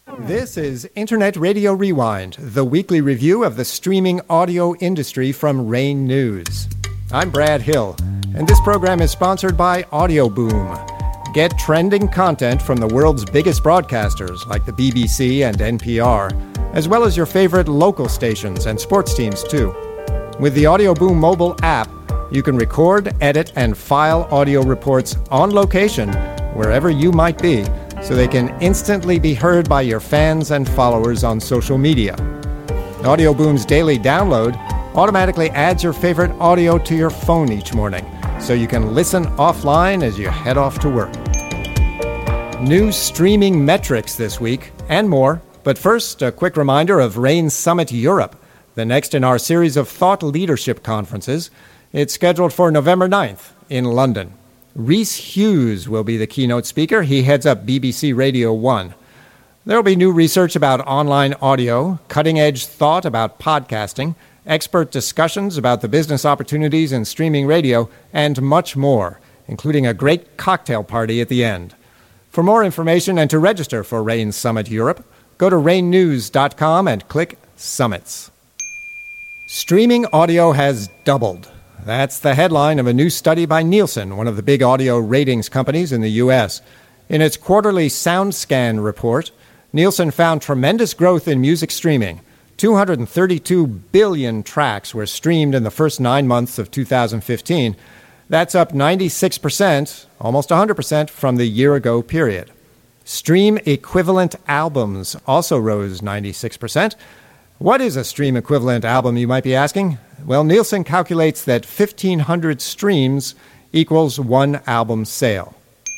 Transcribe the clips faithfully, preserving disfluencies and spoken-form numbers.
This is Internet Radio Rewind, the weekly review of the streaming audio industry from Rain News. I'm Brad Hill, and this program is sponsored by Audio Boom. Get trending content from the world's biggest broadcasters like the B B C and N P R, as well as your favorite local stations and sports teams too. With the Audio Boom mobile app, you can record, edit, and file audio reports on location wherever you might be, so they can instantly be heard by your fans and followers on social media. Audio Boom's daily download automatically adds your favorite audio to your phone each morning, so you can listen offline as you head off to work. New streaming metrics this week, and more. But first, a quick reminder of Rain Summit Europe, the next in our series of thought leadership conferences. It's scheduled for November ninth in London. Rhys Hughes will be the keynote speaker. He heads up B B C Radio one. There will be new research about online audio, cutting-edge thought about podcasting, expert discussions about the business opportunities in streaming radio, and much more, including a great cocktail party at the end. For more information and to register for Rain Summit Europe, go to rain news dot com and click Summits. Streaming audio has doubled. That's the headline of a new study by Nielsen, one of the big audio ratings companies in the U S. In its quarterly SoundScan report, Nielsen found tremendous growth in music streaming. two hundred thirty-two billion tracks were streamed in the first nine months of two thousand fifteen. That's up ninety-six percent, almost one hundred percent, from the year-ago period. Stream equivalent albums also rose ninety-six percent. What is a stream equivalent album, you might be asking? Well, Nielsen calculates that fifteen hundred streams equals one album sale.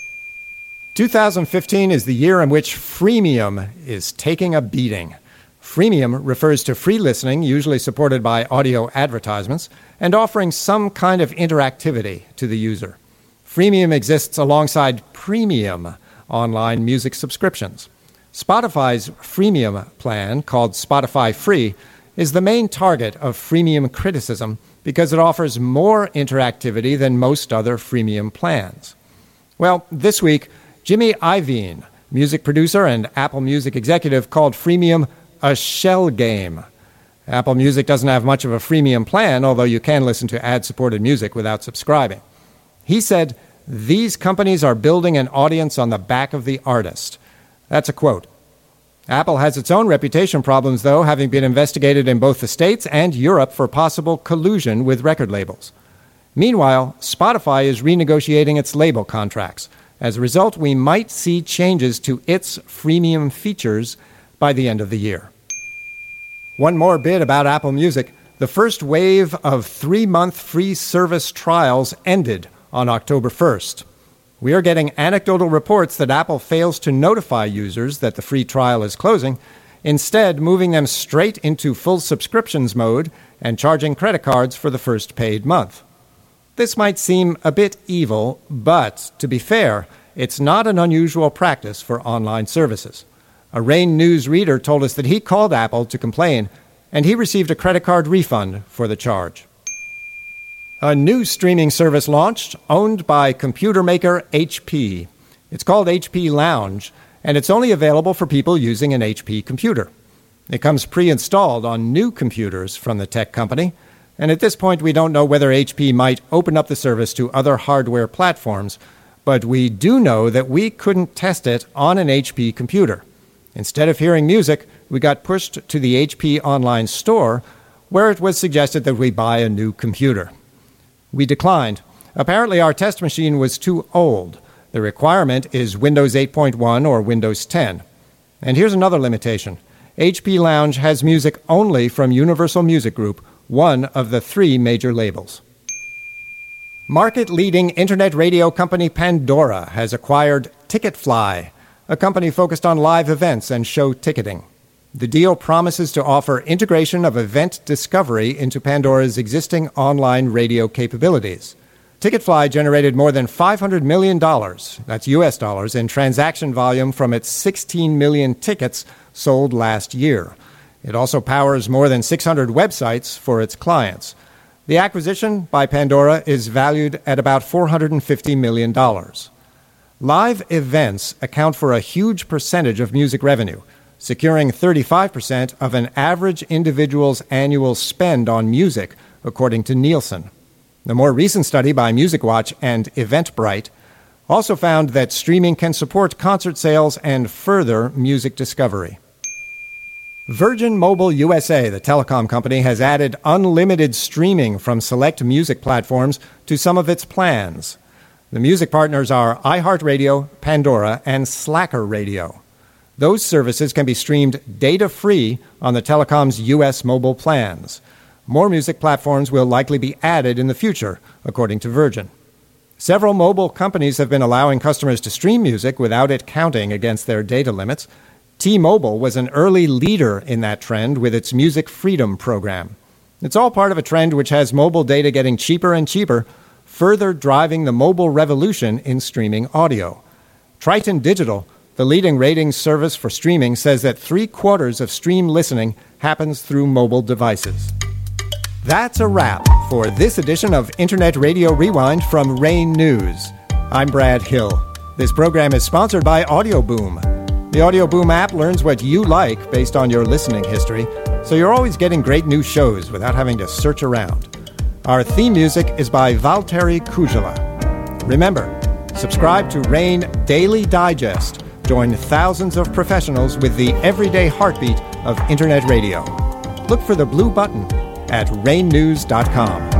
two thousand fifteen is the year in which freemium is taking a beating. Freemium refers to free listening, usually supported by audio advertisements, and offering some kind of interactivity to the user. Freemium exists alongside premium online music subscriptions. Spotify's freemium plan, called Spotify Free, is the main target of freemium criticism because it offers more interactivity than most other freemium plans. Well, this week, Jimmy Iovine, music producer and Apple Music executive, called freemium a shell game. Apple Music doesn't have much of a freemium plan, although you can listen to ad-supported music without subscribing. He said, "These companies are building an audience on the back of the artist." That's a quote. Apple has its own reputation problems, though, having been investigated in both the States and Europe for possible collusion with record labels. Meanwhile, Spotify is renegotiating its label contracts. As a result, we might see changes to its freemium features by the end of the year. One more bit about Apple Music. The first wave of three-month free service trials ended on October first. We are getting anecdotal reports that Apple fails to notify users that the free trial is closing, instead moving them straight into full subscriptions mode and charging credit cards for the first paid month. This might seem a bit evil, but to be fair, it's not an unusual practice for online services. A Rain News reader told us that he called Apple to complain, and he received a credit card refund for the charge. A new streaming service launched, owned by computer maker H P. It's called H P Lounge, and it's only available for people using an H P computer. It comes pre-installed on new computers from the tech company, and at this point we don't know whether H P might open up the service to other hardware platforms, but we do know that we couldn't test it on an H P computer. Instead of hearing music, we got pushed to the H P online store, where it was suggested that we buy a new computer. We declined. Apparently our test machine was too old. The requirement is Windows eight point one or Windows ten. And here's another limitation. H P Lounge has music only from Universal Music Group, one of the three major labels. Market-leading internet radio company Pandora has acquired Ticketfly, a company focused on live events and show ticketing. The deal promises to offer integration of event discovery into Pandora's existing online radio capabilities. Ticketfly generated more than five hundred million dollars, that's U S dollars, in transaction volume from its sixteen million tickets sold last year. It also powers more than six hundred websites for its clients. The acquisition by Pandora is valued at about four hundred fifty million dollars. Live events account for a huge percentage of music revenue. securing thirty-five percent of an average individual's annual spend on music, according to Nielsen. The more recent study by MusicWatch and Eventbrite also found that streaming can support concert sales and further music discovery. Virgin Mobile U S A, the telecom company, has added unlimited streaming from select music platforms to some of its plans. The music partners are iHeartRadio, Pandora, and Slacker Radio. Those services can be streamed data-free on the telecom's U S mobile plans. More music platforms will likely be added in the future, according to Virgin. Several mobile companies have been allowing customers to stream music without it counting against their data limits. T-Mobile was an early leader in that trend with its Music Freedom program. It's all part of a trend which has mobile data getting cheaper and cheaper, further driving the mobile revolution in streaming audio. Triton Digital, the leading ratings service for streaming, says that three-quarters of stream listening happens through mobile devices. That's a wrap for this edition of Internet Radio Rewind from Rain News. I'm Brad Hill. This program is sponsored by Audioboom. The Audioboom app learns what you like based on your listening history, so you're always getting great new shows without having to search around. Our theme music is by Valtteri Kujala. Remember, subscribe to Rain Daily Digest. Join thousands of professionals with the everyday heartbeat of Internet radio. Look for the blue button at rain news dot com.